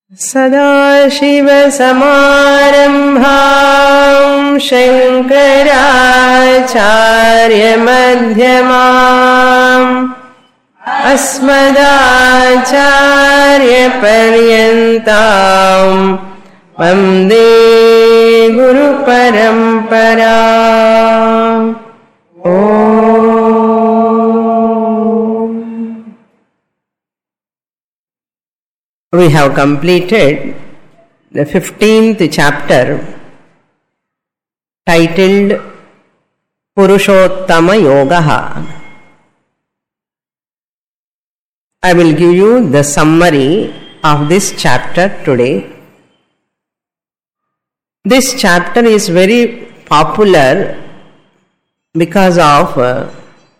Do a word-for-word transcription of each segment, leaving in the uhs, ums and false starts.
Sadashivasamaramбhaṃ Shankaracharya-madhyamāṃ Asmadacharya-paryantāṃ Vande Guru-paraṁparāṃ. We have completed the fifteenth chapter titled Purushottama Yoga. I will give you the summary of this chapter today. This chapter is very popular because of uh,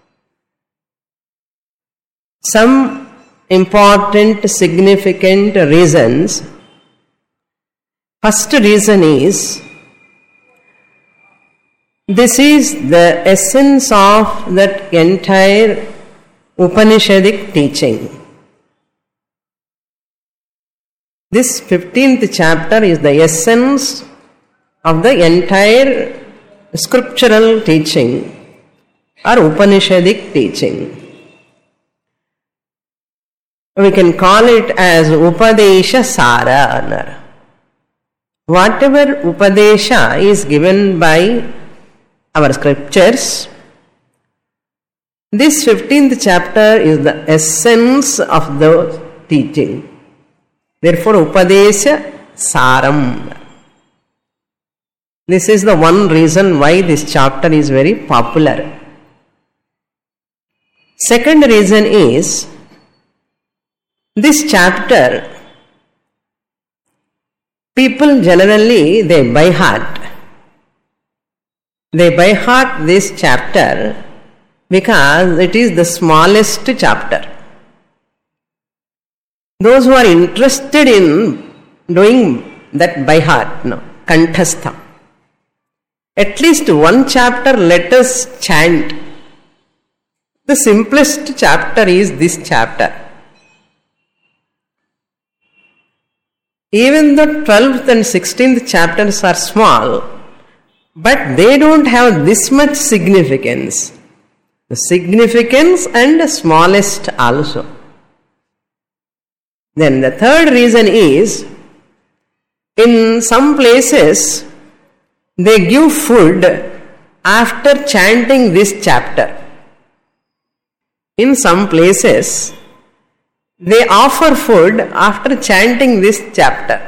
some important, significant reasons. First reason is, this is the essence of that entire Upanishadic teaching. This fifteenth chapter is the essence of the entire scriptural teaching or Upanishadic teaching. We can call it as Upadesha Sara. Whatever Upadesha is given by our scriptures, this fifteenth chapter is the essence of the teaching. Therefore, Upadesha Saram. This is the one reason why this chapter is very popular. Second reason is, this chapter, people generally, they by heart. They by heart this chapter because it is the smallest chapter. Those who are interested in doing that by heart, no, kanthastha. At least one chapter let us chant. The simplest chapter is this chapter. Even though twelfth and sixteenth chapters are small, but they don't have this much significance. The significance and the smallest also. Then the third reason is, in some places, they give food after chanting this chapter. In some places, they offer food after chanting this chapter.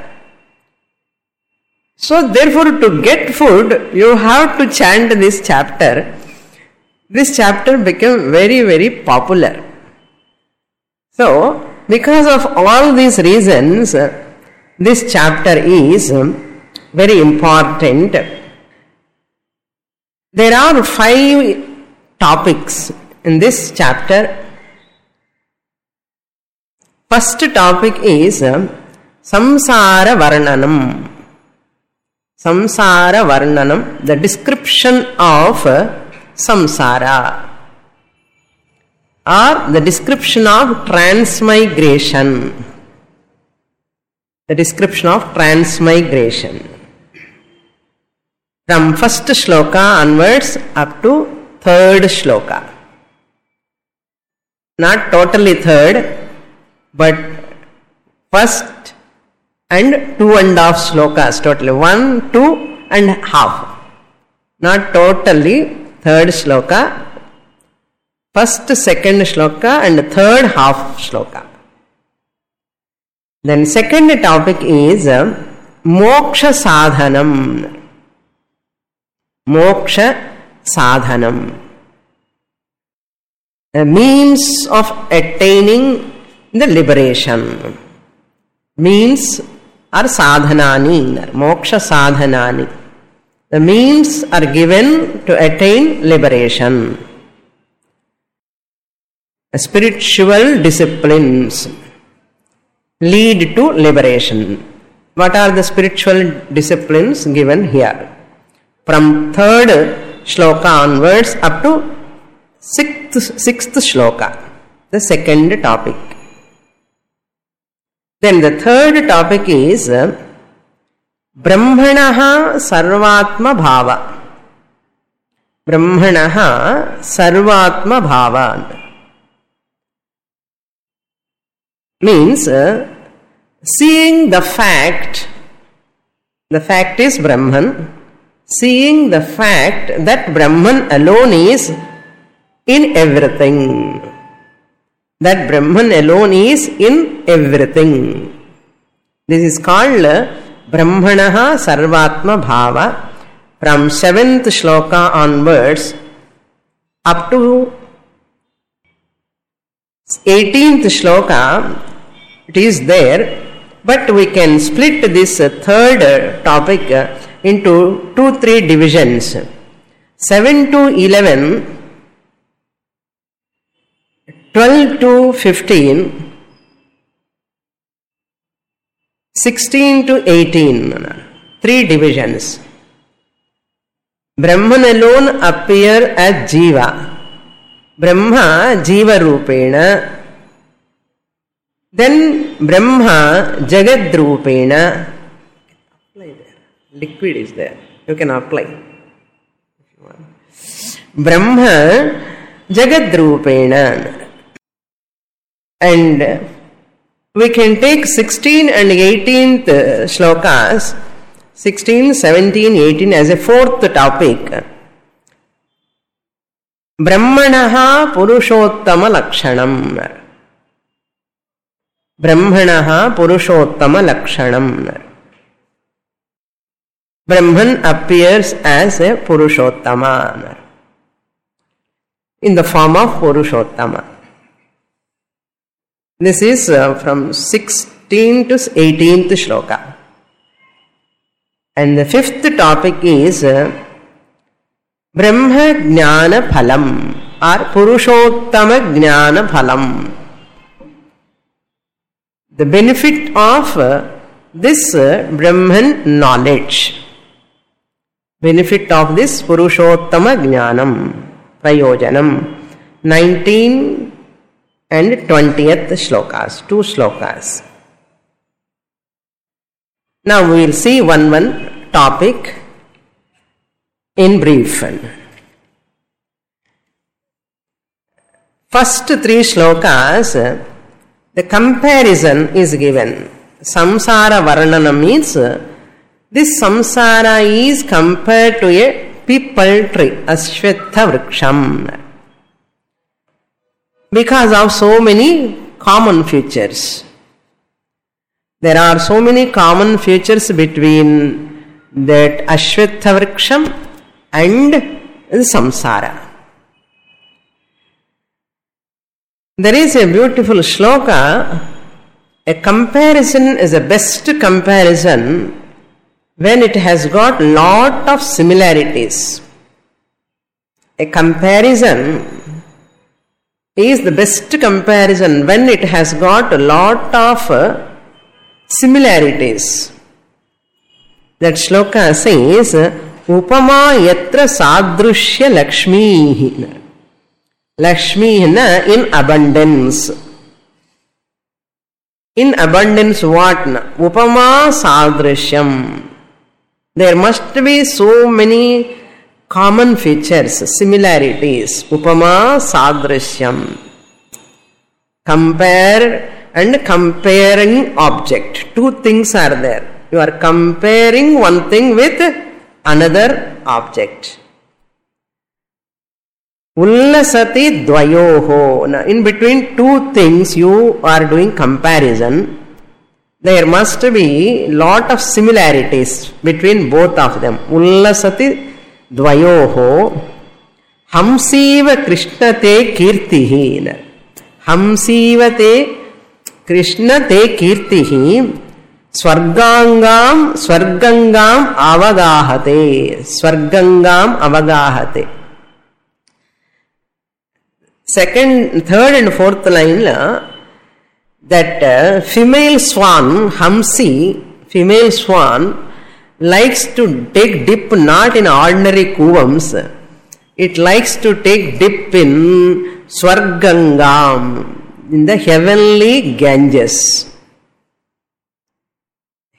So therefore, to get food, you have to chant this chapter. This chapter became very, very popular. So, because of all these reasons, this chapter is very important. There are five topics in this chapter. First topic is Samsara Varnanam. Samsara Varnanam, the description of Samsara, or the description of transmigration. The description of transmigration. From first shloka onwards up to third shloka. Not totally third, but first and two and a half slokas, totally one, two and half. Not totally third shloka, first, second shloka and third half shloka. Then second topic is uh, Moksha Sadhanam. Moksha Sadhanam. A means of attaining the liberation. Means are sadhanani, moksha sadhanani. The means are given to attain liberation. Spiritual disciplines lead to liberation. What are the spiritual disciplines given here? From third shloka onwards up to sixth, sixth shloka, the second topic. Then the third topic is Brahmanaha Sarvatma Bhava. Brahmanaha Sarvatma Bhava means uh, seeing the fact, the fact is Brahman, seeing the fact that Brahman alone is in everything. That Brahman alone is in everything. This is called Brahmanaha Sarvatma Bhava. From seventh shloka onwards up to eighteenth shloka, it is there, but we can split this third topic into two, three divisions. seven to eleven, twelve to fifteen, sixteen to eighteen, three divisions. Brahman alone appear as Jiva. Brahma Jiva Rupena. Then Brahma Jagad Rupena. Liquid is there. You can apply. Brahma Jagad Rupena. And we can take sixteen and eighteenth shlokas, sixteen, seventeen, eighteen as a fourth topic. Brahmanaha Purushottama Lakshanam. Brahmanaha Purushottama Lakshanam. Brahman appears as a Purushottama in the form of Purushottama. This is uh, from sixteenth to eighteenth shloka. And the fifth topic is uh, Brahma Jnana Phalam or Purushottama Jnana Phalam. The benefit of uh, this uh, Brahman knowledge. Benefit of this Purushottama Jnanam Prayojanam. nineteen and twentieth shlokas, two shlokas. Now we will see one one topic in brief. First three shlokas, the comparison is given. Samsara Varnana means this samsara is compared to a peepal tree, Ashwatha Vriksham, because of so many common features. There are so many common features between that Ashwatha Vriksham and the samsara. There is a beautiful shloka. A comparison is the best comparison when it has got lot of similarities. A comparison is the best comparison when it has got a lot of similarities. That shloka says, Upama yatra sadrushya lakshmi. Lakshmi in abundance. In abundance what? Upama sadrishyam. There must be so many common features, similarities. Upama sadrishyam. Compare and comparing object. Two things are there. You are comparing one thing with another object. Ullasati dvayoho. In between two things you are doing comparison. There must be lot of similarities between both of them. Ullasati dvayoho. Hamsiva krishnate kirtihi. Hamsivate krishnate kirtihi. Swargangam swargangam avagahate. Swargangam avagahate. Second, third and fourth line, that uh, female swan, Hamsi, female swan, likes to take dip not in ordinary kuvams. It likes to take dip in Swargangam, in the heavenly Ganges.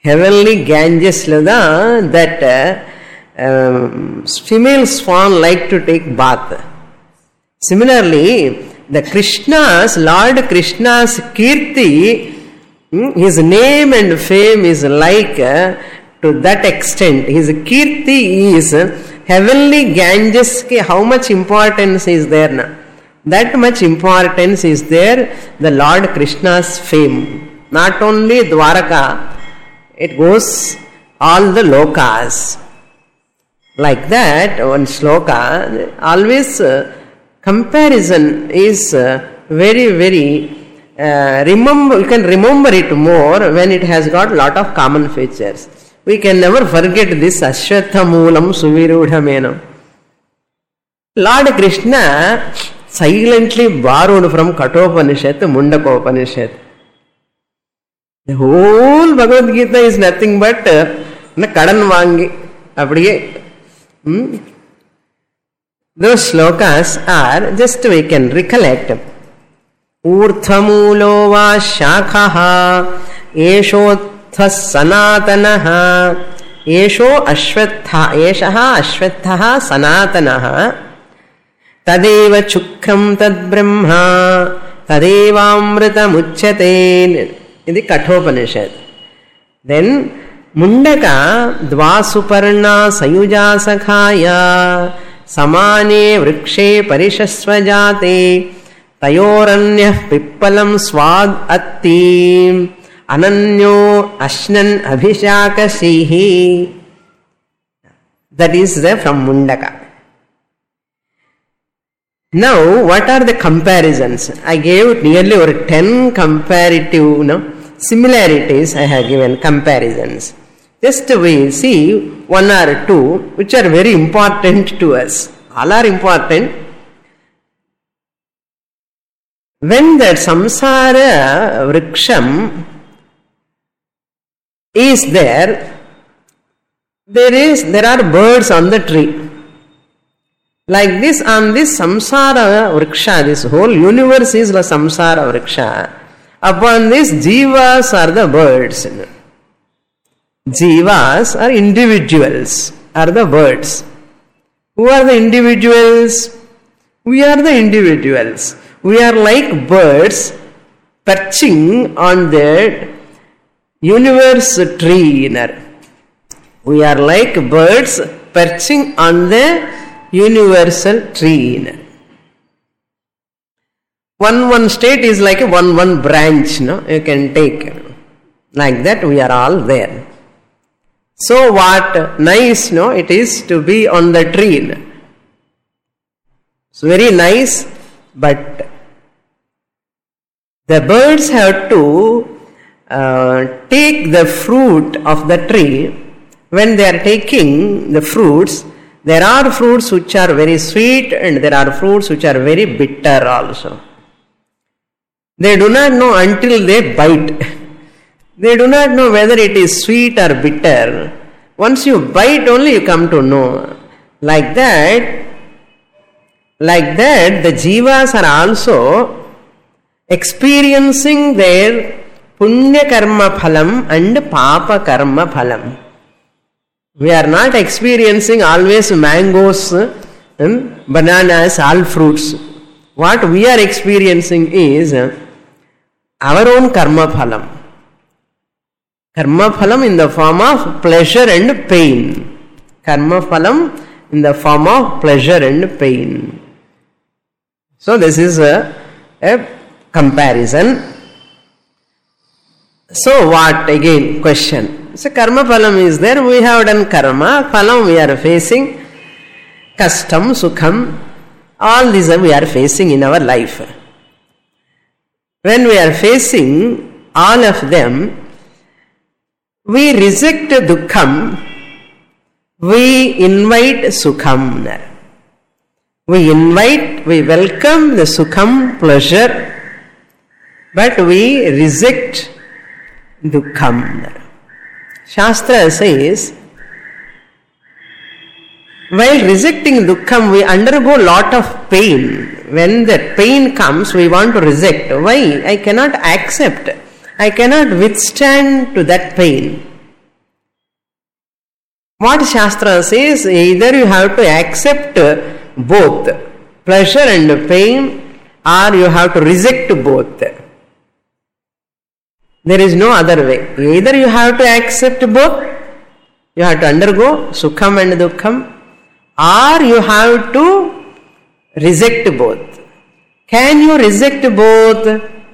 heavenly Ganges lada, that uh, um, female swan like to take bath. Similarly, the Krishna's, Lord Krishna's Kirti, his name and fame is like uh, to that extent. His Kirti is heavenly Ganges. How much importance is there now? That much importance is there, the Lord Krishna's fame. Not only Dwaraka, it goes all the lokas. Like that, one sloka, always uh, comparison is uh, very, very, uh, remember, you can remember it more when it has got lot of common features. We can never forget this Ashwatha Moolam Suvirudhamenam. Lord Krishna silently borrowed from Kathopanishad, Mundakopanishad. The whole Bhagavad Gita is nothing but uh, Kadan Vangi. Apadiye. Hmm? Those slokas are, just we can recollect. Urthamulo va shakhaha eshotha sanatanaha esho ashwatha eshaha ashwathaha sanatanaha tadeva chukram tad brahma tadevamrita muchyate. In the Kathopanishad. Then Mundaka Dvasuparna Sayuja Sakhaya Samane Vrikshe Parishasvajate Tayoranyah Pippalam Swad Atti Ananyo Ashnan Abhishakasihi. That is there from Mundaka. Now, what are the comparisons? I gave nearly over ten comparative you know, similarities I have given, comparisons. Just we see one or two which are very important to us. All are important. When that samsara vriksham is there, there is there are birds on the tree. Like this, on this samsara vriksha, this whole universe is the samsara vriksha. Upon this, jivas are the birds. Jivas are individuals, are the birds. Who are the individuals? We are the individuals. We are like birds perching on the universe tree. We are like birds perching on the universal tree. One one state is like a one one branch, no? You can take. Like that we are all there. So what nice, no? It is to be on the tree. It's very nice, but the birds have to uh, take the fruit of the tree. When they are taking the fruits, there are fruits which are very sweet and there are fruits which are very bitter also. They do not know until they bite. They do not know whether it is sweet or bitter. Once you bite only you come to know. Like that, like that the jivas are also experiencing their punya karma phalam and papa karma phalam. We are not experiencing always mangoes and bananas, all fruits. What we are experiencing is our own karma phalam. Karma phalam in the form of pleasure and pain. Karma phalam in the form of pleasure and pain. So this is a, a comparison. So what again? Question. So karma phalam is there, we have done karma, phalam we are facing, kastam, sukham, all these we are facing in our life. When we are facing all of them, we reject dukkham, we invite sukham. We invite, we welcome the sukham, pleasure, but we reject dukkham. Shastra says, while rejecting dukkham, we undergo lot of pain. When that pain comes, we want to reject. Why? I cannot accept. I cannot withstand to that pain. What Shastra says, either you have to accept both pleasure and pain, or you have to reject both. There is no other way. Either you have to accept both, you have to undergo Sukham and Dukkham, or you have to reject both. Can you reject both?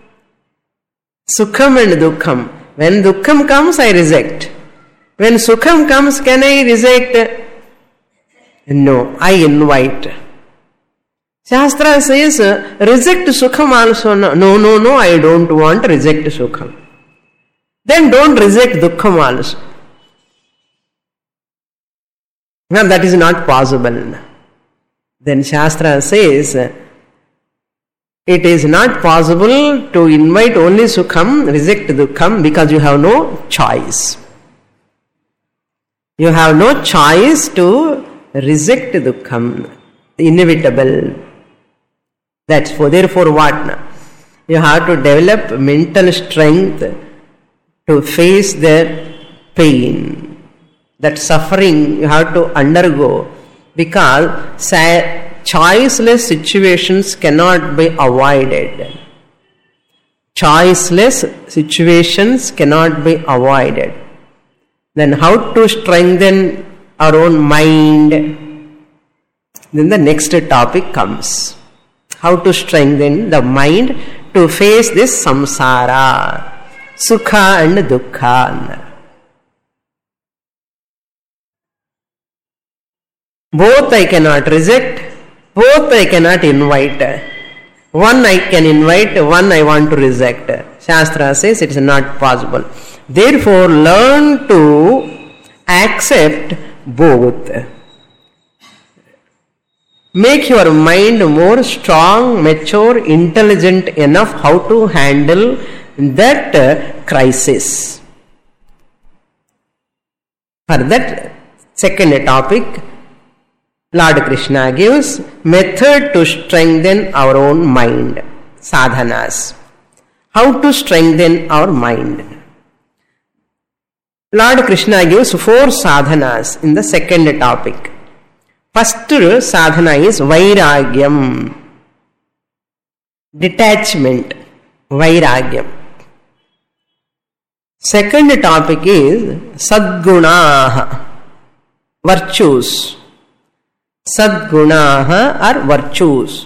Sukham and Dukkham. When Dukkham comes, I reject. When Sukham comes, can I reject? No, I invite. Shastra says, reject Sukham also. No, no, no, I don't want to reject Sukham. Then don't reject Dukkham also. Now that is not possible. Then Shastra says, it is not possible to invite only Sukham, reject Dukkham, because you have no choice. You have no choice to reject Dukkham, inevitable. That's for, therefore what? You have to develop mental strength to face the pain, that suffering you have to undergo, because choiceless situations cannot be avoided. Choiceless situations cannot be avoided. Then how to strengthen our own mind? Then the next topic comes. How to strengthen the mind to face this samsara, sukha and dukkha. Both I cannot reject, both I cannot invite. One I can invite, one I want to reject. Shastra says it is not possible. Therefore, learn to accept both. Make your mind more strong, mature, intelligent enough how to handle that crisis. For that second topic, Lord Krishna gives method to strengthen our own mind, sadhanas. How to strengthen our mind? Lord Krishna gives four sadhanas in the second topic. First sadhana is vairagyam, detachment, vairagyam. Second topic is sadgunaha, virtues. Sadgunaha are virtues.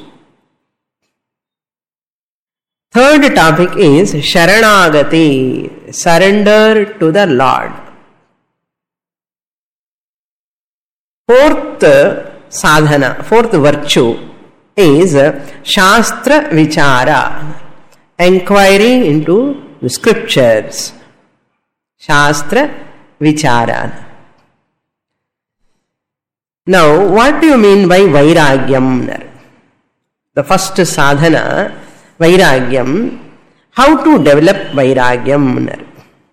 Third topic is sharanagati, surrender to the Lord. Fourth sadhana, fourth virtue is shastra vichara, inquiry into the scriptures. Shastra vichara. Now, what do you mean by vairagyam? The first sadhana, vairagyam. How to develop vairagyam?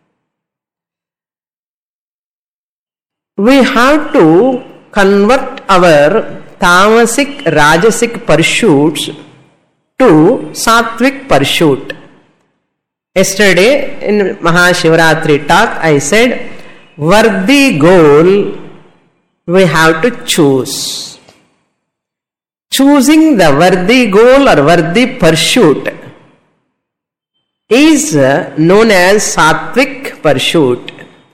We have to convert our tamasic, rajasic pursuits to sattvic pursuit. Yesterday in Mahashivratri talk, I said, worthy goal we have to choose. Choosing the worthy goal or worthy pursuit is known as sattvic pursuit.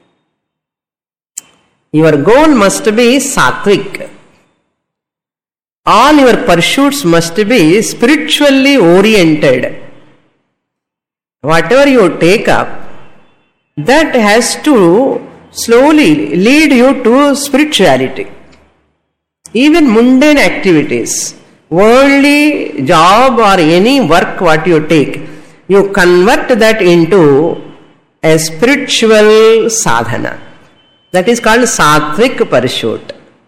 Your goal must be sattvic. All your pursuits must be spiritually oriented. Whatever you take up, that has to slowly lead you to spirituality. Even mundane activities, worldly job or any work what you take, you convert that into a spiritual sadhana. That is called sattvic pursuit.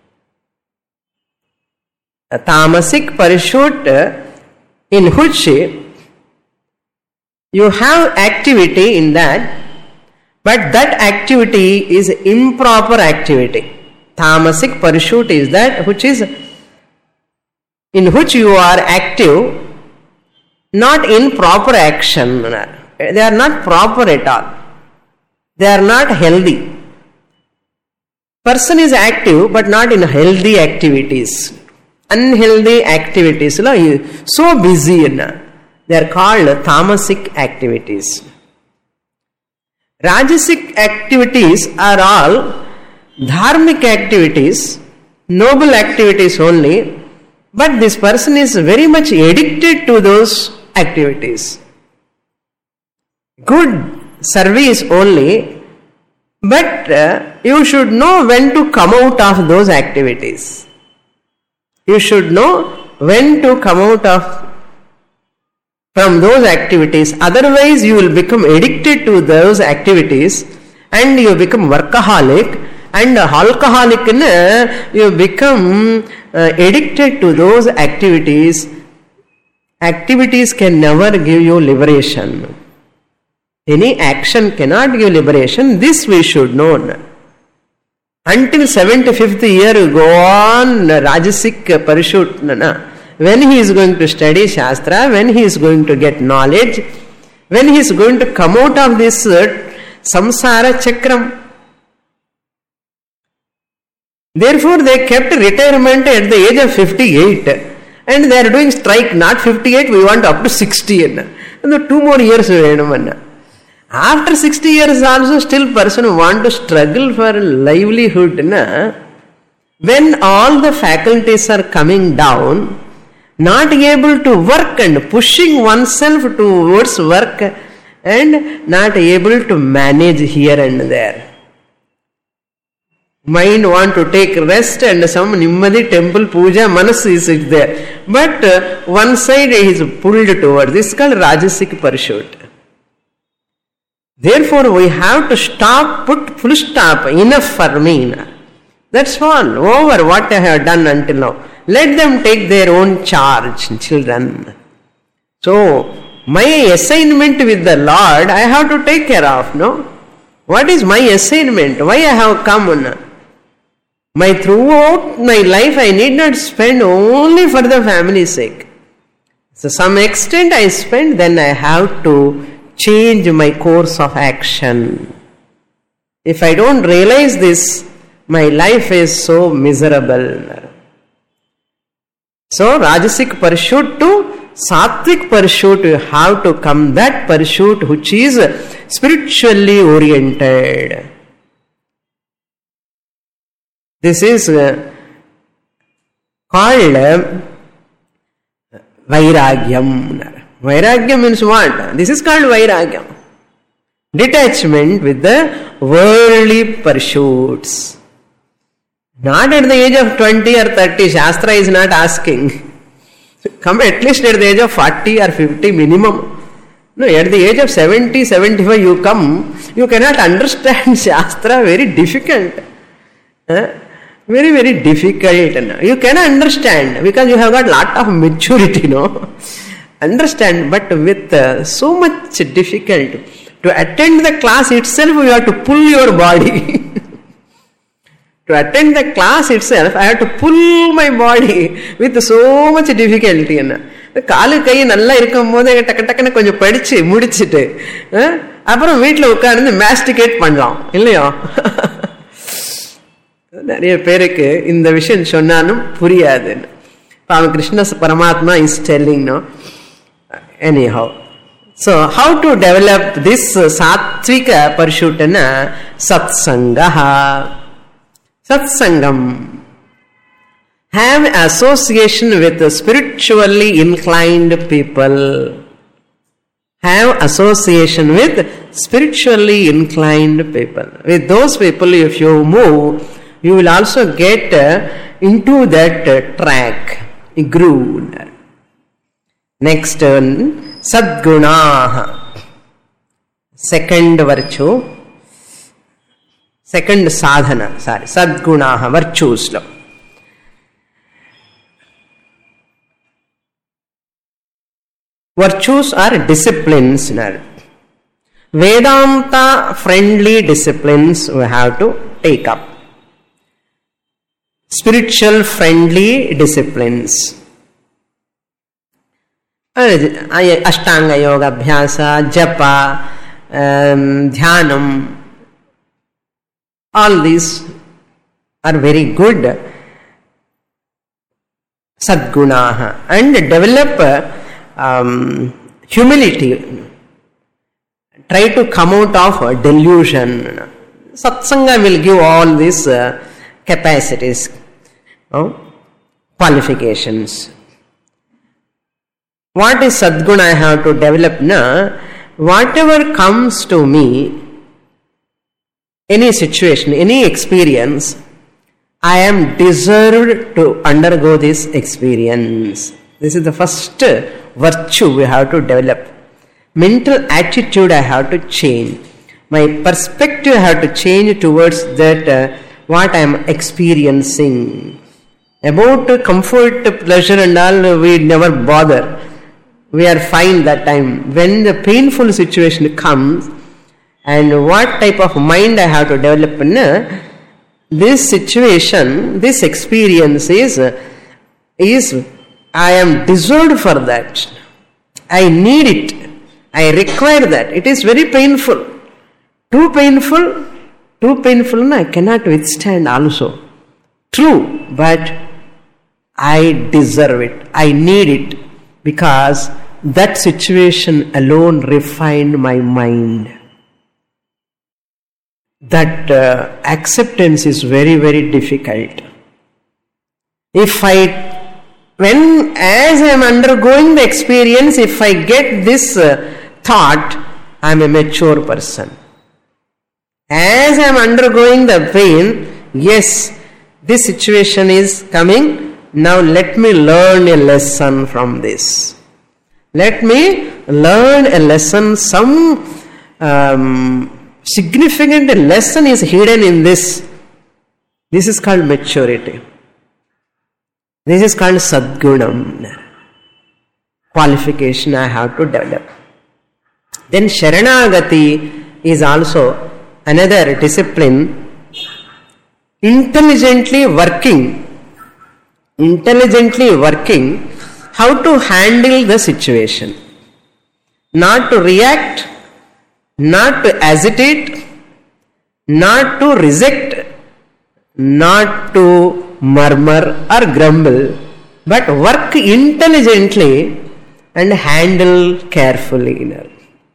A tamasic pursuit in which you have activity in that, but that activity is improper activity. Tamasic pursuit is that which is in which you are active, not in proper action. They are not proper at all. They are not healthy. person is active but not in healthy activities. Unhealthy activities, so busy, they are called tamasic activities. Rajasic activities are all dharmic activities, noble activities only, but this person is very much addicted to those activities. Good service only, but uh, you should know when to come out of those activities. You should know when to come out of from those activities. Otherwise, you will become addicted to those activities and you become workaholic, and alcoholic, you become uh, addicted to those activities. Activities can never give you liberation. Any action cannot give liberation. This we should know. Until seventy-fifth year, you go on Rajasic pursuit. When he is going to study Shastra, when he is going to get knowledge, when he is going to come out of this uh, samsara chakram. Therefore, they kept retirement at the age of fifty-eight, and they are doing strike, not fifty-eight, we want up to sixty. And two more years. After sixty years also, still person want to struggle for livelihood. When all the faculties are coming down, not able to work and pushing oneself towards work and not able to manage here and there. Mind want to take rest and some nimmadi temple puja, manas is there. But uh, one side is pulled towards. This is called Rajasic pursuit. Therefore, we have to stop, put full stop, enough for me. That's all, over what I have done until now. Let them take their own charge, children. So, my assignment with the Lord, I have to take care of, no? What is my assignment? Why I have come? My throughout my life, I need not spend only for the family's sake. So, some extent I spend, then I have to change my course of action. If I don't realize this, my life is so miserable. So, Rajasic pursuit to Sattvic pursuit, you have to come that pursuit which is spiritually oriented. This is called Vairagyam. Vairagyam means what? This is called Vairagyam. Detachment with the worldly pursuits. Not at the age of twenty or thirty, Shastra is not asking. Come at least at the age of forty or fifty minimum. No, at the age of seventy, seventy-five you come, you cannot understand Shastra, very difficult. Huh? Very, very difficult. You cannot understand because you have got lot of maturity, no? Understand, but with uh, so much difficult. To attend the class itself, you have to pull your body. To attend the class itself, I have to pull my body with so much difficulty. காலு கை நல்லா இருக்கும் போது டக்கு டக்குன்னு கொஞ்சம் படிச்சு முடிச்சுட்டு அப்புறம் வீட்டில் உட்கார்ந்து மேஸ்டிகேட் பண்ணலாம் இல்லையா? நிறைய பேருக்கு இந்த விஷயம் சொன்னாலும் புரியாது. அவன் Krishna Paramatma is telling, no? Anyhow, so how to develop this sattvika pursuit? Satsangaha. Satsangam. Have association with spiritually inclined people. Have association with spiritually inclined people. With those people, if you move, you will also get into that track, groove. Next one, Sadgunaha. Second virtue. Second sadhana. Sorry, Sadgunaha, virtues. Virtues are disciplines. Vedanta friendly disciplines we have to take up. Spiritual friendly disciplines. Ashtanga yoga, abhyasa, japa, um, dhyanam, all these are very good sadgunaha, and develop um, humility. Try to come out of delusion. Satsanga will give all these uh, capacities, uh, qualifications. What is sadguna I have to develop now? Whatever comes to me, any situation, any experience, I am deserved to undergo this experience. This is the first virtue we have to develop. Mental attitude I have to change. My perspective I have to change towards that uh, what I am experiencing. About uh, comfort, pleasure and all, we never bother. We are fine that time. When the painful situation comes, and what type of mind I have to develop in uh, this situation, this experience is, uh, is I am deserved for that. I need it. I require that. It is very painful. Too painful, too painful, and I cannot withstand also. True, but I deserve it. I need it because that situation alone refined my mind. That uh, acceptance is very, very difficult. If I, when as I am undergoing the experience, if I get this uh, thought, I am a mature person. As I am undergoing the pain, yes, this situation is coming, now let me learn a lesson from this. Let me learn a lesson, some um, significant lesson is hidden in this. This is called maturity. This is called sadgunam. Qualification I have to develop. Then Sharanagati is also another discipline. Intelligently working, intelligently working, how to handle the situation. Not to react, not to agitate, not to reject, not to murmur or grumble, but work intelligently and handle carefully.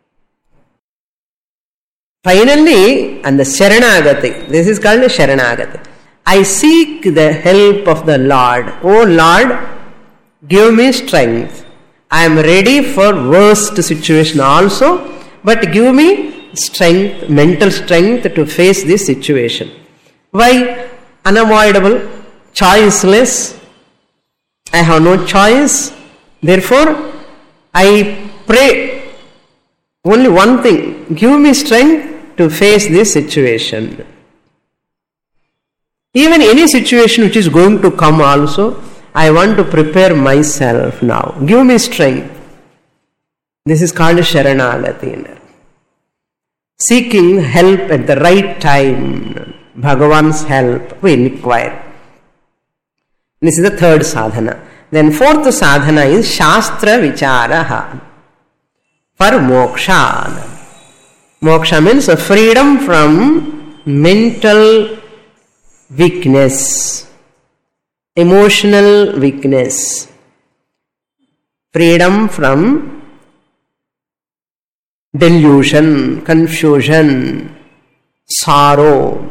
Finally, and the Sharanagati, this is called Sharanagati. I seek the help of the Lord. Oh Lord, give me strength. I am ready for worst situation also, but give me strength, mental strength to face this situation. Why? Unavoidable, choiceless. I have no choice. Therefore, I pray only one thing, give me strength to face this situation. Even any situation which is going to come also, I want to prepare myself now. Give me strength. This is called Sharanagati. Seeking help at the right time. Bhagavan's help we require. This is the third sadhana. Then fourth sadhana is Shastra Vicharaha. For moksha. Moksha means a freedom from mental weakness, emotional weakness, freedom from delusion, confusion, sorrow.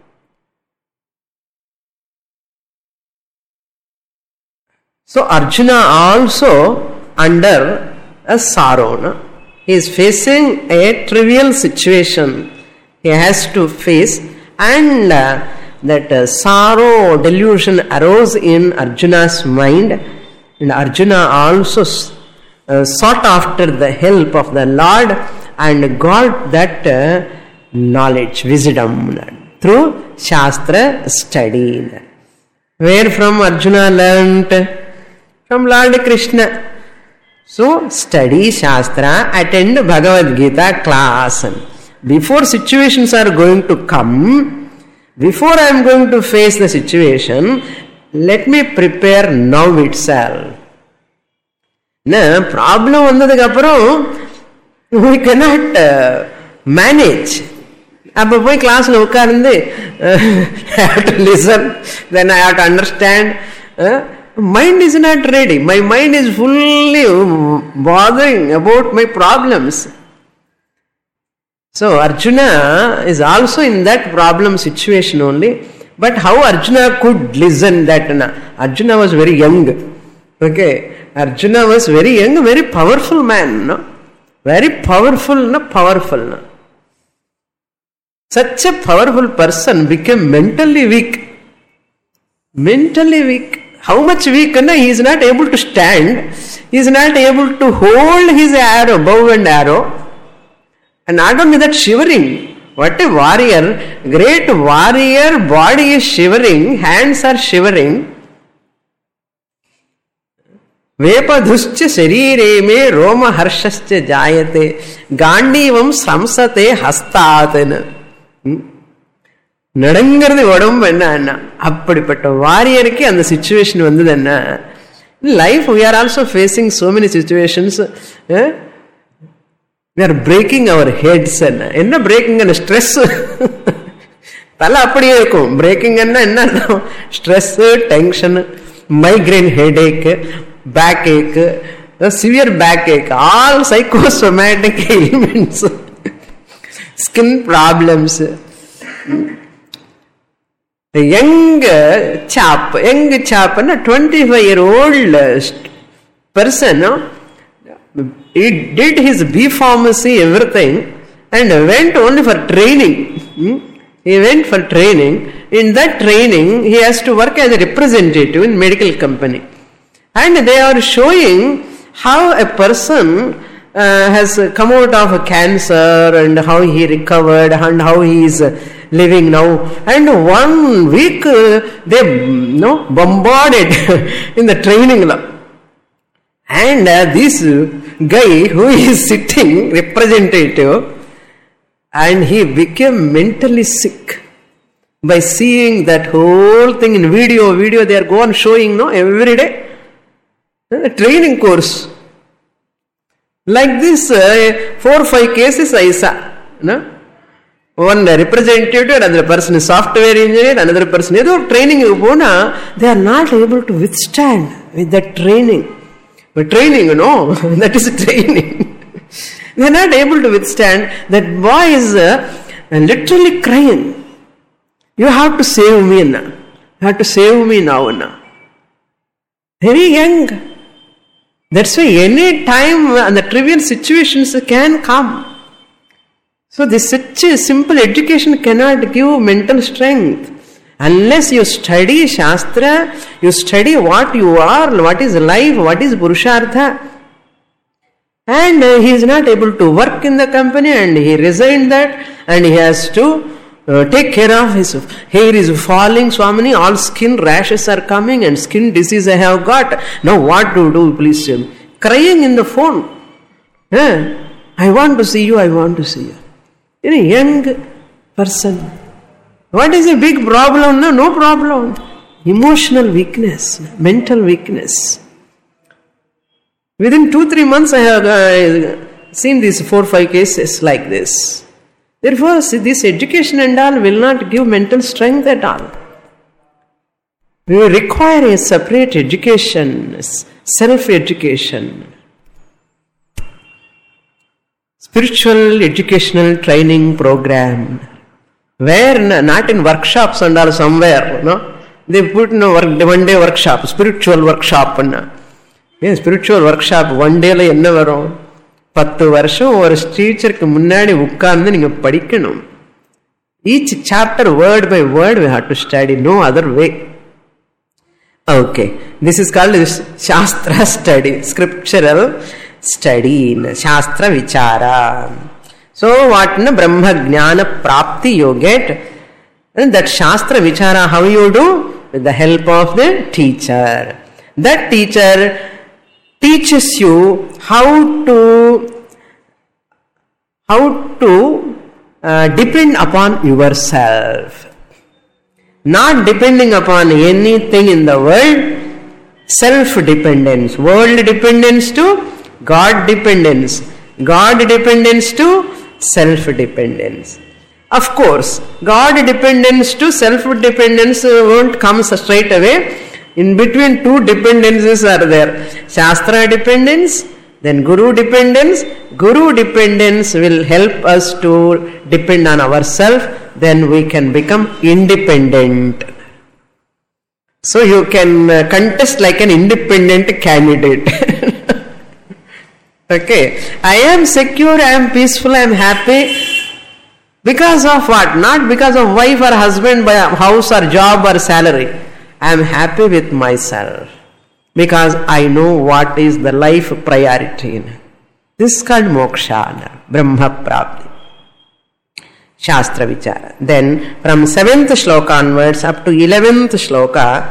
So Arjuna also under a sorrow. No? He is facing a trivial situation. He has to face, and uh, that uh, sorrow, delusion arose in Arjuna's mind, and Arjuna also uh, sought after the help of the Lord and got that uh, knowledge, wisdom through Shastra study. Where from Arjuna learnt? From Lord Krishna. So, study Shastra, attend Bhagavad Gita class. Before situations are going to come, before I am going to face the situation, let me prepare now itself. Now, problem vandadukku appuram, we cannot uh, manage. அப்போ போய் கிளாஸில் உட்கார்ந்து uh, I have to listen, then I have to understand. Uh, mind is not ready. My mind is fully bothering about my problems. So Arjuna is also in that problem situation only. But how Arjuna could listen that? Na? Arjuna was very young. Okay. Arjuna was very young, very powerful man. No? Very powerful, no? Powerful. No? Such a powerful person became mentally weak. Mentally weak. How much weak? No? He is not able to stand. He is not able to hold his arrow, bow and arrow. And not only that, shivering. What a warrior. Great warrior, body is shivering, hands are shivering. Vepadhuscha sharire me roma harshascha jayate gandivam samsate hastat. நடங்கிறது உடம்பு என்ன அண்ணா அப்படிப்பட்ட வாரியருக்கு அந்த situation வந்தது என்ன life we are also facing so many situations eh? We are breaking our heads என்ன என்ன breaking என்ன stress தலை அப்படியே இருக்கும் breaking என்ன என்ன stress tension migraine headache backache severe backache all psychosomatic ailments skin problems. A young chap, young chap, a twenty-five year old person, he did his B pharmacy, everything, and went only for training. He went for training. In that training, he has to work as a representative in medical company. And they are showing how a person uh, has come out of cancer and how he recovered and how he is living now. And one week uh, they you know, bombarded in the training. And uh, this guy who is sitting representative, and he became mentally sick by seeing that whole thing in video. Video they are going showing no every day. A training course. Like this, uh, four or five cases I saw. No? One representative, another person is software engineer, another person is training. They are not able to withstand with that training. But training, you know, that is training. They are not able to withstand. That boy is uh, literally crying. You have to save me now. You have to save me now. now. Very young. That's why any time and the trivial situations can come. So this such a simple education cannot give mental strength. Unless you study Shastra, you study what you are, what is life, what is Purushartha. And uh, he is not able to work in the company and he resigned that and he has to uh, take care of his hair is falling, Swamini, all skin rashes are coming and skin disease I have got. Now what to do, please? Crying in the phone. Yeah. I want to see you, I want to see you. In a young person. What is a big problem? No, no problem. Emotional weakness, mental weakness. Within two, three months I have uh, seen these four, five cases like this. Therefore, see, this education and all will not give mental strength at all. We require a separate education, self-education. Spiritual educational training program. Where not in workshops and all somewhere, no? They put in a work, one day workshop, spiritual workshop. No? Yeah, spiritual workshop, one day la enna varum. பத்து வருஷம் ஒரு டீச்சருக்கு முன்னாடி உட்கார்ந்து நீங்க படிக்கணும். Each chapter word by word we have to study, no other way. Okay, this is called Shastra study, scriptural study, Shastra Vichara. So what na Brahma Jnana Prapti you get, and that Shastra Vichara how you do? With the help of the teacher. That teacher teaches you how to how to uh, depend upon yourself. Not depending upon anything in the world, self-dependence. World dependence to God dependence. God dependence to self-dependence. Of course, God dependence to self-dependence won't come straight away. In between, two dependencies are there. Shastra dependence, then Guru dependence. Guru dependence will help us to depend on ourselves. Then we can become independent. So you can contest like an independent candidate. Okay. I am secure, I am peaceful, I am happy. Because of what? Not because of wife or husband, by house or job or salary. I am happy with myself. Because I know what is the life priority. This is called moksha, Brahma Prapti. Shastra Vichara. Then from seventh shloka onwards up to eleventh shloka,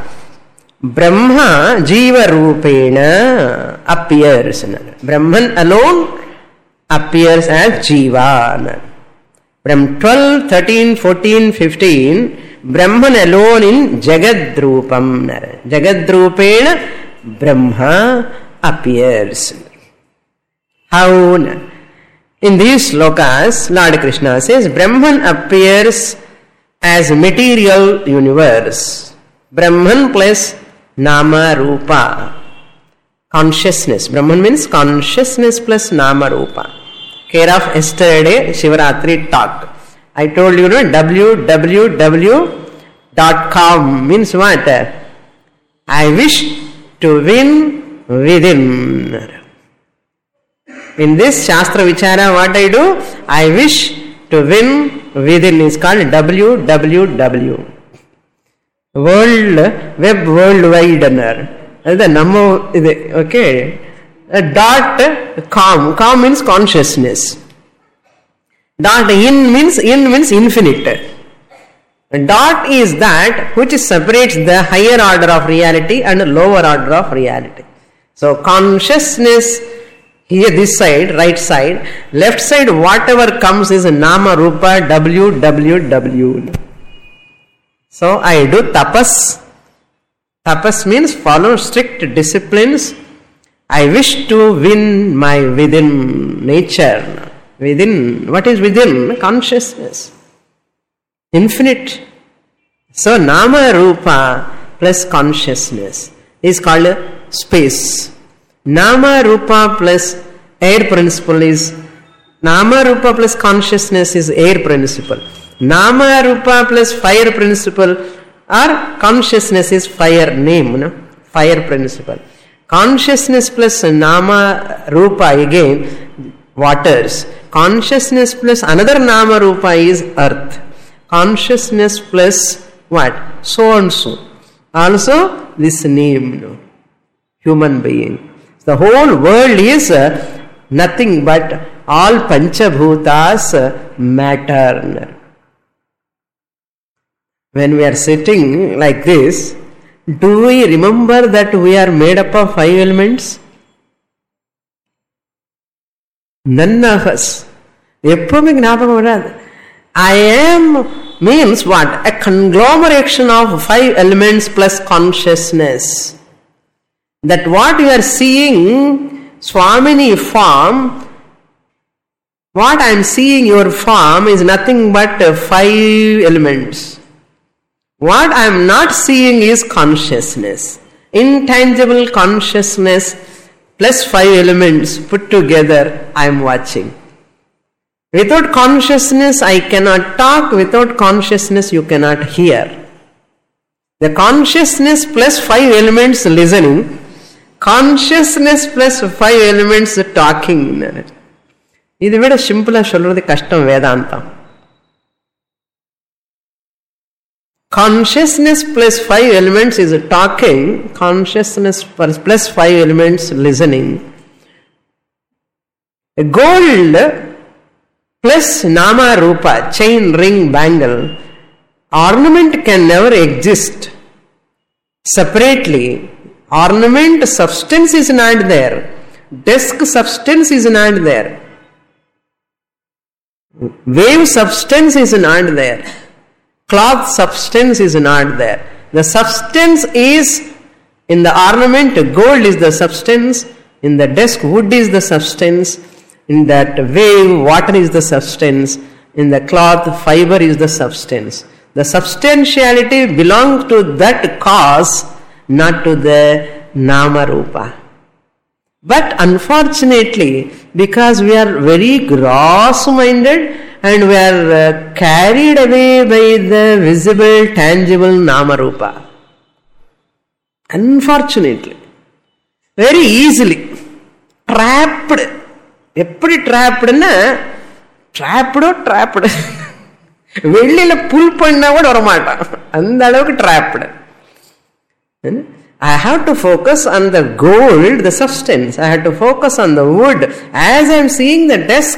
Brahma Jiva Rupena appears. Brahman alone appears as Jiva. From twelve, thirteen, fourteen, fifteen, Brahman alone in Jagad Rupam. Jagad Rupena Brahma appears. How? In these slokas, Lord Krishna says, Brahman appears as material universe. Brahman plus Nama Rupa. Consciousness. Brahman means consciousness plus Nama Rupa. Care of yesterday Shivaratri talk. I told you, no, w w w dot com means what? I wish to win within. In this Shastra Vichara, what I do? I wish to win within is called w w w. World, Web Worldwide. That's the number, okay. A dot com. Com means consciousness. Dot in means, in means infinite. A dot is that which separates the higher order of reality and lower order of reality. So consciousness, here this side, right side, left side, whatever comes is Nama Rupa W W W. So I do tapas. Tapas means follow strict disciplines. I wish to win my within nature. Within, what is within? Consciousness. Infinite. So Nama Rupa plus consciousness is called space. Nama Rupa plus air principle is, Nama Rupa plus consciousness is air principle. Nama Rupa plus fire principle or consciousness is fire name, no? Fire principle. Consciousness plus Nama Rupa again, waters. Consciousness plus another Nama Rupa is earth. Consciousness plus what? So and so. Also this name, no? Human being. The whole world is uh, nothing but all Panchabhutas uh, matter. When we are sitting like this, do we remember that we are made up of five elements? None of us. I am means what? A conglomeration of five elements plus consciousness. That what you are seeing, Swamini form, what I am seeing your form is nothing but five elements. What I am not seeing is consciousness. Intangible consciousness plus five elements put together, I am watching. Without consciousness, I cannot talk. Without consciousness, you cannot hear. The consciousness plus five elements listening, consciousness plus five elements talking. This is simple. Kashtam Vedanta. Consciousness plus five elements is talking, consciousness plus five elements listening. Gold plus Nama Rupa, chain, ring, bangle. Ornament can never exist separately. Ornament substance is not there. Desk substance is not there. Wave substance is not there. Cloth substance is not there. The substance is in the ornament, gold is the substance. In the desk, wood is the substance. In that wave, water is the substance. In the cloth, fiber is the substance. The substantiality belongs to that cause, not to the nama rupa. But unfortunately, because we are very gross-minded and we are uh, carried away by the visible, tangible nama rupa. Unfortunately, very easily trapped. எப்படி trappedனா trapped trapped வெளியில புல் பண்ணா கூட வர மாட்டான், அந்த அளவுக்கு trapped. I have to focus on the gold, the substance. I have to focus on the wood. As I am seeing the desk,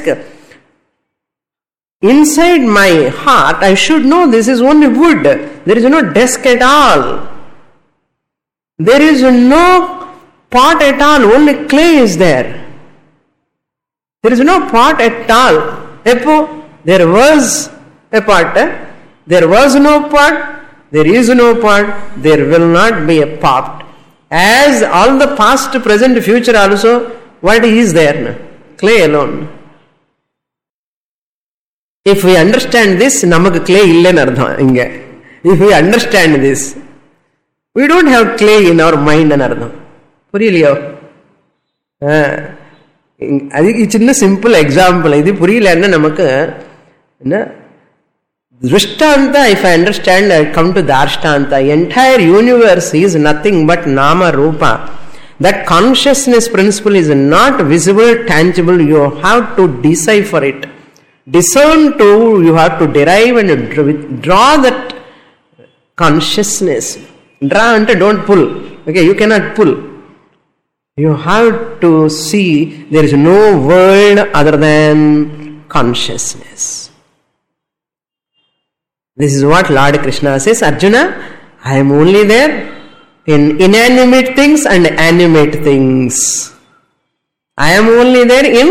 inside my heart, I should know this is only wood. There is no desk at all. There is no pot at all. Only clay is there. There is no pot at all. Epo, there was a pot. There was no pot. There is no pot. There will not be a pot. As all the past, present, future also, what is there? Clay alone. If we understand this, namak clay illen ardham inge. If we understand this, we don't have clay in our mind and ardham. Puriyaliyo? Adi chinna simple example. Idi puriyalanna namakku enna Drishtanta, if I understand, I come to Darshtanta. Entire universe is nothing but Nama Rupa. That consciousness principle is not visible, tangible. You have to decipher it. Discern to, you have to derive and draw that consciousness. Draw and don't pull. Okay, you cannot pull. You have to see there is no world other than consciousness. This is what Lord Krishna says, Arjuna, I am only there in inanimate things and animate things. I am only there in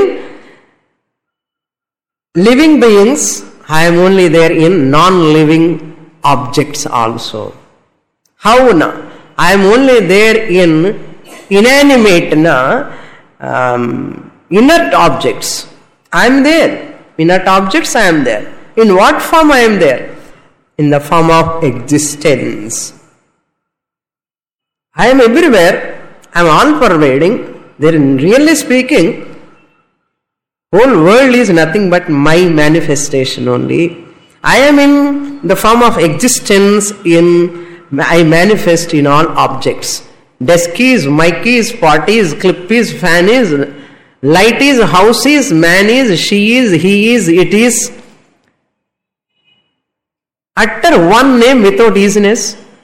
living beings. I am only there in non-living objects also. How now? I am only there in inanimate, na, um, inert objects. I am there. Inert objects I am there. In what form I am there? In the form of existence. I am everywhere. I am all pervading. There, really speaking, whole world is nothing but my manifestation only. I am in the form of existence. In I manifest in all objects. Desk is, mic is, pot is, clip is, fan is, light is, house is, man is, she is, he is, it is. Utter one name without easiness.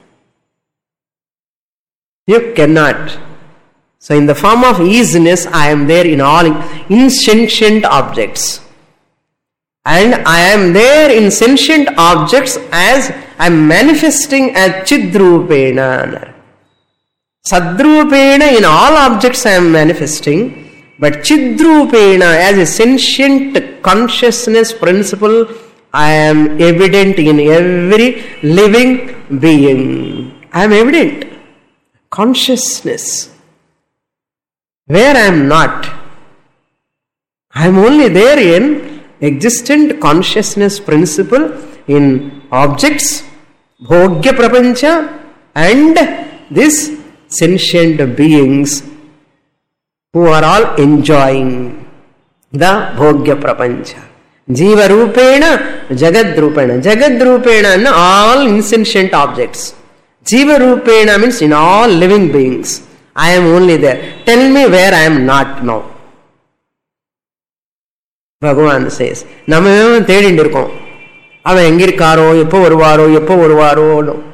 You cannot. So in the form of easiness, I am there in all insentient objects. And I am there in sentient objects as I am manifesting as Chidrupena. Sadrupena, in all objects I am manifesting. But Chidrupena, as a sentient consciousness principle, I am evident in every living being. I am evident. Consciousness. Where I am not. I am only there in existent consciousness principle in objects, bhogya prapancha, and these sentient beings who are all enjoying the bhogya prapancha. Jiva Rupena, Jagad Rupena. Jagad Rupena, all insentient objects. Jiva Rupena means in all living beings. I am only there. Tell me where I am not now. Bhagavan says, நம்ம தேடிட்டு இருக்கோம், அவன் எங்க இருக்காரோ, எப்போ வருவாரோ, எப்போ வருவாரோ.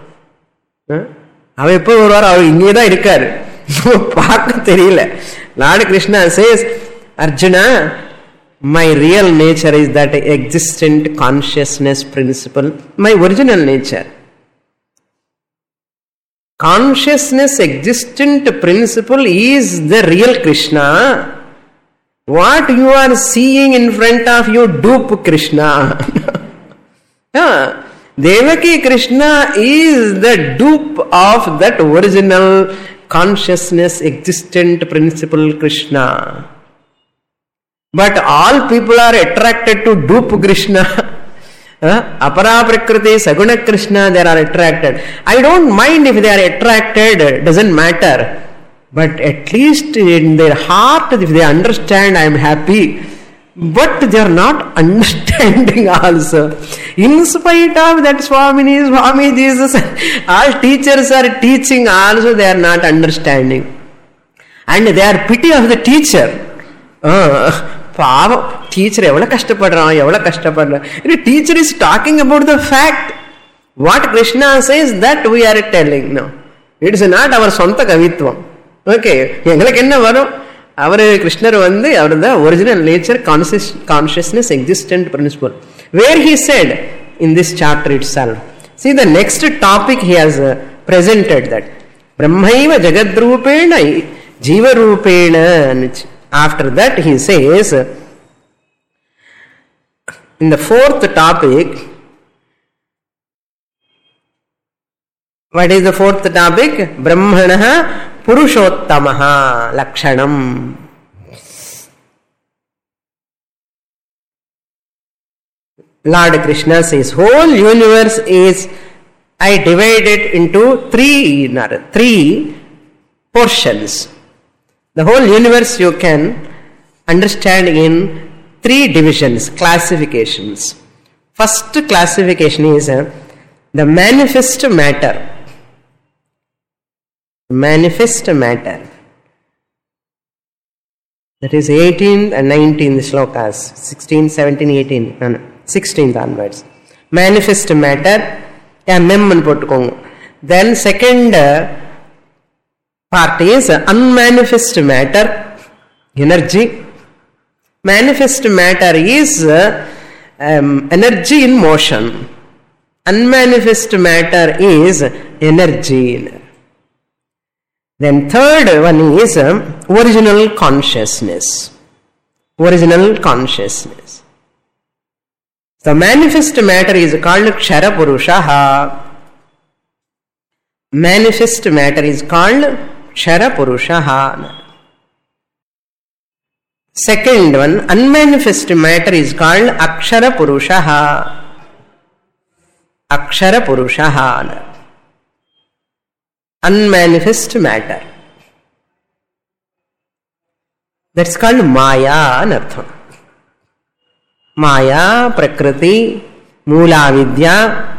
அவன் எப்போ வருவாரோ, அவர் இங்கே தான் இருக்காரு, பார்க்க தெரியல. Lord Krishna says, Arjuna, my real nature is that existent consciousness principle, my original nature. Consciousness existent principle is the real Krishna. What you are seeing in front of you, dupe Krishna. Yeah. Devaki Krishna is the dupe of that original consciousness existent principle Krishna. But all people are attracted to dupe Krishna. Uh, Apara Prakriti, Saguna Krishna, they are attracted. I don't mind if they are attracted, doesn't matter. But at least in their heart, if they understand, I am happy. But they are not understanding also. In spite of that Swamini, Swami, Jesus, all teachers are teaching also, they are not understanding. And they are pity of the teacher. Uh, teacher, evla kashtapadran, evla kashtapadran. The teacher is talking about the fact. What Krishna says, that we are telling. No, it is not our sonta kavitvam. Okay, engalukku enna varum? Our Krishna வந்து அவர் the original nature, conscious, consciousness, existent principle. Where he said in this chapter itself. See, the next topic he has uh, presented that Brahmaiva Jagadrupena Jiva Rupena. After that he says in the fourth topic, what is the fourth topic? Brahmanaha Purushottamaha Lakshanam. Lord Krishna says, whole universe is, I divide it into three, three portions. The whole universe you can understand in three divisions, classifications. First classification is uh, the manifest matter. Manifest matter. That is eighteenth and nineteenth slokas, sixteen, seventeen, eighteen, no, no, sixteenth onwards. Manifest matter, yeah, mem and pottukonga. Then second uh, part is uh, unmanifest matter, energy. Manifest matter is uh, um, energy in motion. Unmanifest matter is energy. Then third one is um, original consciousness. Original consciousness. The manifest matter is called Kshara Purushaha. Manifest matter is called Kshara Purushaha. Second one, unmanifest matter is called Akshara Purushaha. Akshara Purushaha. Unmanifest matter. That's called Maya anartham. Maya, Prakriti, Mula Vidya.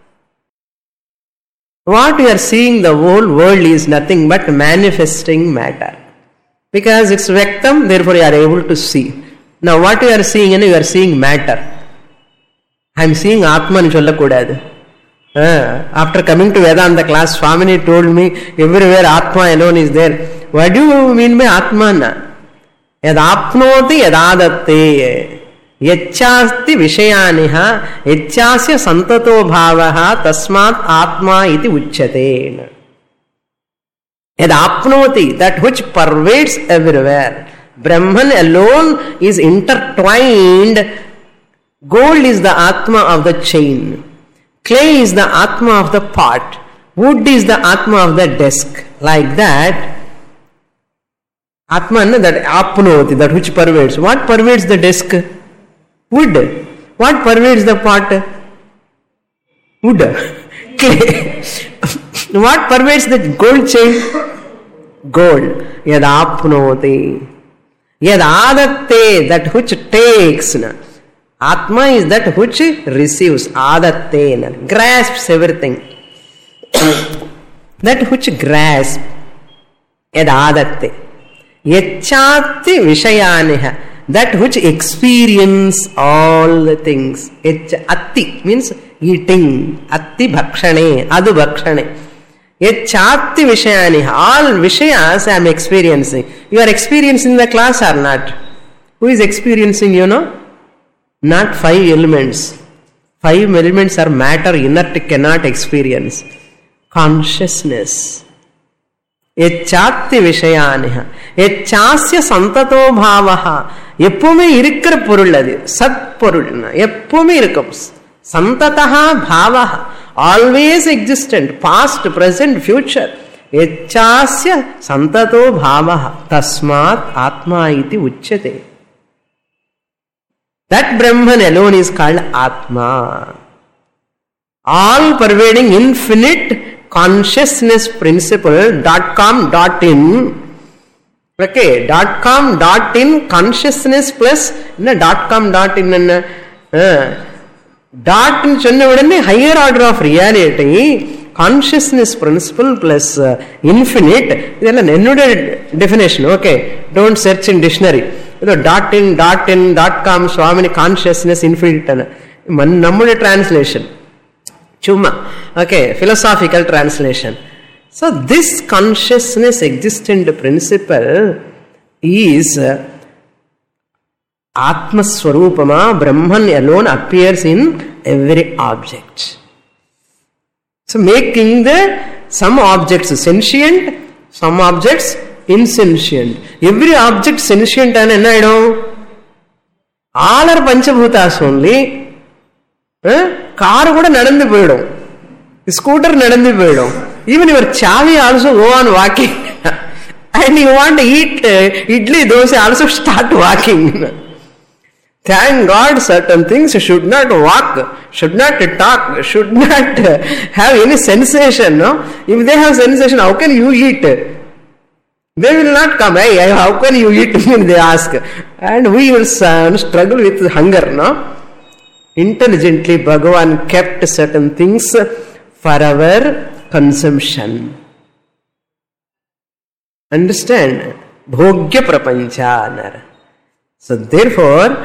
What we are seeing, the whole world is nothing but manifesting matter. Because it's Vyaktam, therefore you are able to see. Now what you are seeing, you are seeing matter. I am seeing Atman Chollakudadu. Uh, after coming to Vedanta class, Swamini told me everywhere Atma alone is there. What do you mean by Atmana? Yad apnoti yadadatte yachasti vishayaniha yachasya santato bhavaha tasmat atma iti uchyate. Yad apnoti, that which pervades everywhere. Brahman alone is intertwined. Gold is the Atma of the chain. Clay is the Atma of the pot. Wood is the Atma of the desk. Like that, Atman, that apnoti, that which pervades. What pervades the desk? Wood. What pervades the pot? Wood. Clay. What pervades the gold chain? Gold. Yad apnoti. Yad adatte, that which takes. Atma is that which receives, adatte, grasps everything. That which grasps, yad adatte. Yachati vishayaniha, that which experience all the things. Atti means eating, atti bhakshane, adu bhakshane. Yachati vishayaniha, all vishayas I am experiencing. You are experiencing the class or not? Who is experiencing, you know? Not five elements. Five elements are matter, inert, cannot experience. Consciousness. Echatti vishayaniha. Echasya santato bhavaha. Eppume irikra poruladi. Sat porulina. Eppume irikam. Santataha bhavaha. Always existent. Past, present, future. Echasya santato bhavaha. Tasmat atma iti uchyate. That Brahman alone is called Atma. All pervading infinite consciousness principle, dot com dot in. Okay, dot com dot in consciousness plus na dot com dot in na uh, dot in chonna udane higher order of reality, consciousness principle plus uh, infinite. Idella nennode definition. Okay, don't search in dictionary. Dot in dot in dot com swamini consciousness infinite ana man nammude translation chumma. Okay, philosophical translation. So this consciousness existent principle is uh, Atma Swarupama. Brahman alone appears in every object. So making the some objects sentient, some objects insentient. Every object sentient and enna all are panchabhutas only. Car kuda nadandu poidum, scooter nadandu poidum. Even your chavi also go on walking. And you want to eat uh, idli, those also start walking. Thank God certain things should not walk, should not talk, should not uh, have any sensation. No? If they have sensation, how can you eat? They will not come. Hey, how can you eat? They ask. And we will uh, struggle with hunger. No? Intelligently, Bhagavan kept certain things for our consumption. Understand? Bhogya prapancha. So therefore,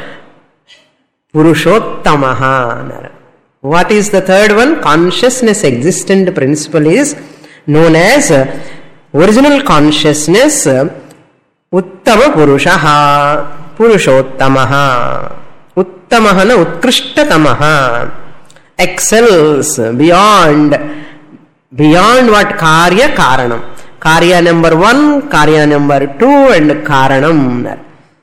Purushottamaha. What is the third one? Consciousness existent principle is known as original consciousness, Uttama Purushaha, Purushottamaha. Uttamaha na Utkrishtatamaha. Excels beyond, beyond what? Karya Karanam. Karya number one, Karya number two, and Karanam.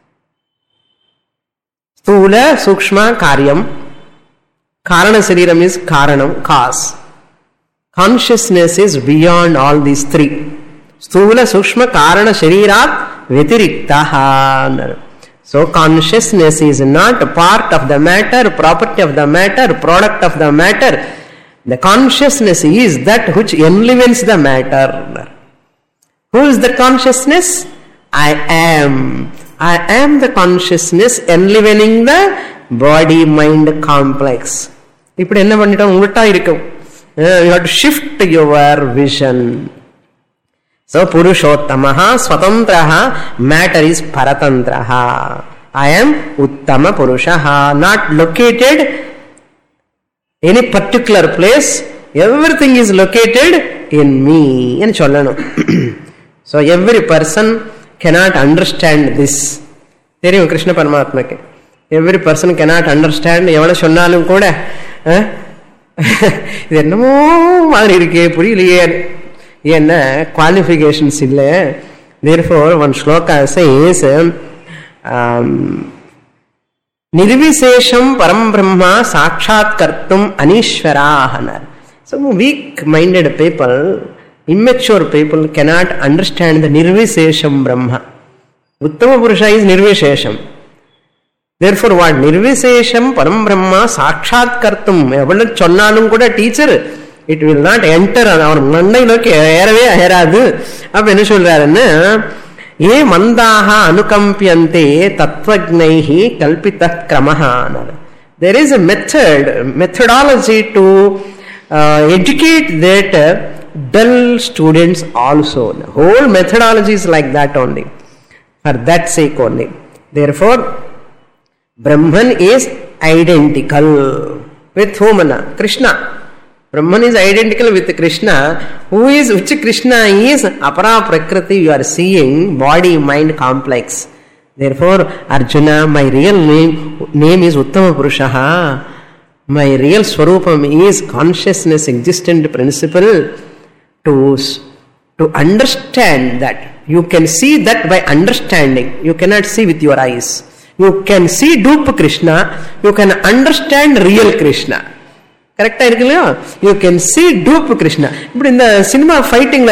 Stula, Sukshma, Karyam. Karana Sariram is Karanam, cause. Consciousness is beyond all these three. Stula, Sukshma, Karana, Sharirat, Vitiriktaha. So consciousness is not a part of the matter, property of the matter, product of the matter. The consciousness is that which enlivens the matter. Who is the consciousness? I am. I am the consciousness enlivening the body-mind complex. You have to shift your vision. So Purushottamaha, Swatantraha, matter is Paratantraha. I am Uttama Purushaha, not located any particular place. Everything is located in me. So every person cannot understand this. Theriyum Krishna Paramatma ke. Every person cannot understand. Evana sonnalum kuda idu ennamo maari irukke puriyaliye enna qualifications illa. Therefore one shloka says um, Nirvishesham param brahma sakshat kartum anishvarahanar. So weak minded people, immature people cannot understand the Nirvishesham Brahma. Uttama Purusha is Nirvishesham. Therefore what? Nirvishesham Param Brahma Sakshat Kartum. Evalu chonnalum kuda teacher, it will not enter on our mandai loke airway aheradu. Appo enna solraranna? Ye mandaha anukampyante tattvajnaihi kalpitah kramaha. There is a method, methodology to uh, educate that uh, dull students also. The whole methodology is like that only. For that sake only. Therefore, Brahman is identical with whom? Krishna. Brahman is identical with Krishna. Who is, which Krishna is? Apara Prakriti you are seeing, body, mind complex. Therefore, Arjuna, my real name, name is Uttama Purushaha. My real Swarupam is consciousness existent principle. To, to understand that, you can see that by understanding. You cannot see with your eyes. You can see dupe Krishna. You can understand real Krishna. Correct? You can see dupe Krishna. But in the cinema fighting,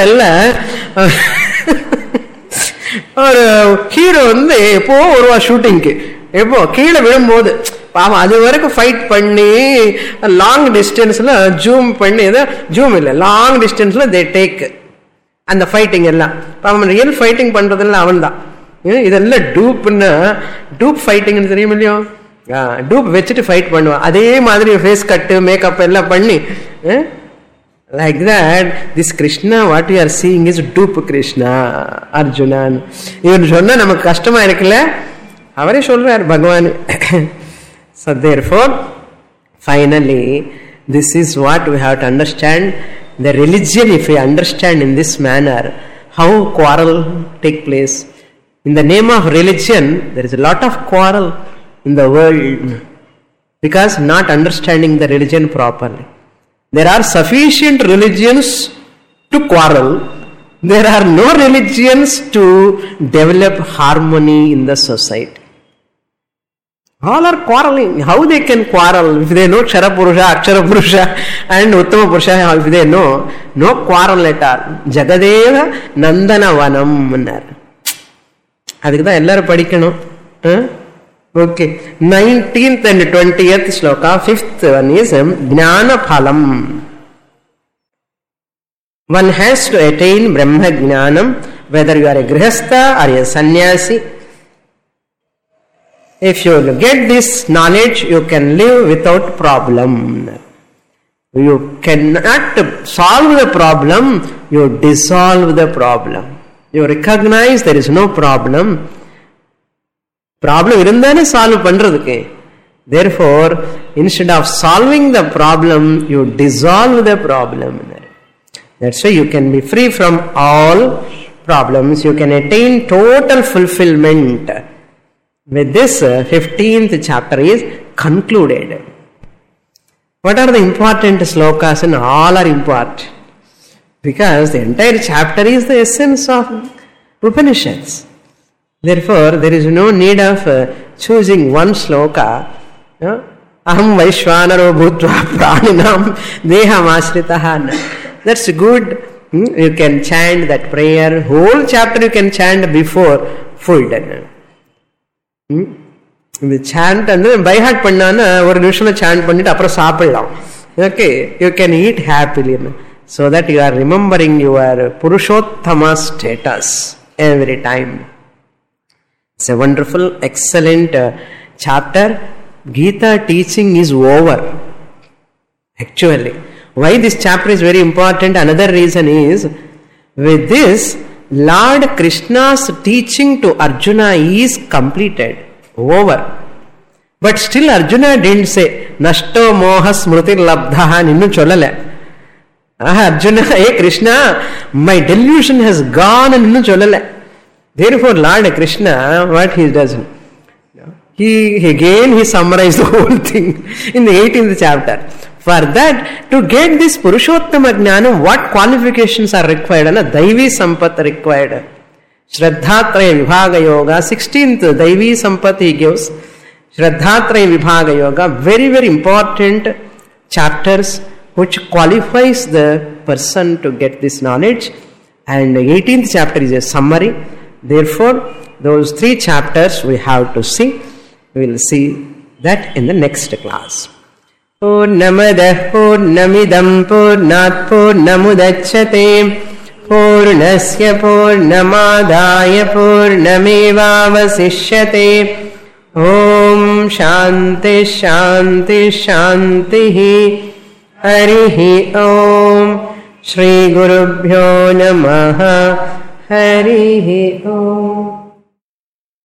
ஒரு hero வந்து எப்போ வருவா ஷூட்டிங்க்கு, எப்போ கீழே விழும்போது பாவம் அது வரைக்கும் ஃபைட் பண்ணி லாங் டிஸ்டன்ஸ்ல ஜூம் பண்ணி ஏதோ ஜூம் இல்லை லாங் டிஸ்டன்ஸ்ல தே டேக் அந்த ஃபைட்டிங் எல்லாம். பாவம் ரியல் ஃபைட்டிங் பண்றதெல்லாம் அவன் தான். இதெல்லாம் டூப்னா டூப் ஃபைட்டிங்னு தெரியும் இல்லையோ, டூப் வச்சுட்டு ஃபைட் பண்ணுவான். அதே மாதிரி ஃபேஸ் கட்டு மேக்கப் எல்லாம் பண்ணி like that this Krishna what you are seeing is dupe Krishna Arjuna. இவன் சொன்னா நமக்கு கஷ்டமா இருக்குல்ல, அவரே சொல்றார் பகவான். So therefore finally this is what we have to understand the religion. If we understand in this manner how quarrel take place in the name of religion, there is a lot of quarrel in the world because not understanding the religion properly. There are sufficient religions to quarrel. There are no religions to develop harmony in the society. All are quarreling. How they can quarrel? If they know Kshara Purusha, Akshara Purusha and Uttama Purusha, if they know, no quarrel at all. Jagadeva Nandana Vanam. அதுக்கு தான் எல்லாரும் படிக்கணும். Okay, nineteenth and twentieth shloka, fifth one is Jnana Phalam. One has to attain Brahma Jnanam, whether you are a Grihastha or a Sannyasi. If you get this knowledge, you can live without problem. You cannot solve the problem, you dissolve the problem. You recognize there is no problem. Problem irundane solve pandradhuke. Therefore, instead of solving the problem, you dissolve the problem. That's why you can be free from all problems. You can attain total fulfillment. With this, fifteenth chapter is concluded. What are the important slokas? And all are important because the entire chapter is the essence of Upanishads. Therefore, there is no need of uh, choosing one sloka. No? Aham Vaishvanaro Bhutva Praninam Deham Asritaha. That's good. Hmm? You can chant that prayer. Whole chapter you can chant before food. Hmm? The chant and then by heart pannana or usually chant pannittu apra saapidlam. Okay, you can eat happily so that you are remembering your Purushottama status every time. It's a wonderful, excellent uh, chapter. Gita teaching is over. Actually, why this chapter is very important? Another reason is, with this, Lord Krishna's teaching to Arjuna is completed, over. But still Arjuna didn't say, Nashto moha smrutir labdhaha ninnu cholale. Ah, Arjuna, hey Krishna, my delusion has gone and ninnu cholale. Therefore, Lord Krishna, what he does, he again he summarized the whole thing in the eighteenth chapter. For that, to get this Purushottama Jnanam, what qualifications are required? And Daivi Sampat required. Shraddhatraya Vibhaga Yoga, sixteenth Daivi Sampat he gives. Shraddhatraya Vibhaga Yoga, very very important chapters which qualifies the person to get this knowledge. And the eighteenth chapter is a summary. Therefore, those three chapters we have to see. We will see that in the next class. Purnamadah Purnamidam Purnat Purnamudachyate Purnasya Purnamadaya Purnamevavasishyate. Om Shanti Shanti Shanti Harihi Om Shri Gurubhyo Namaha Harihi Om.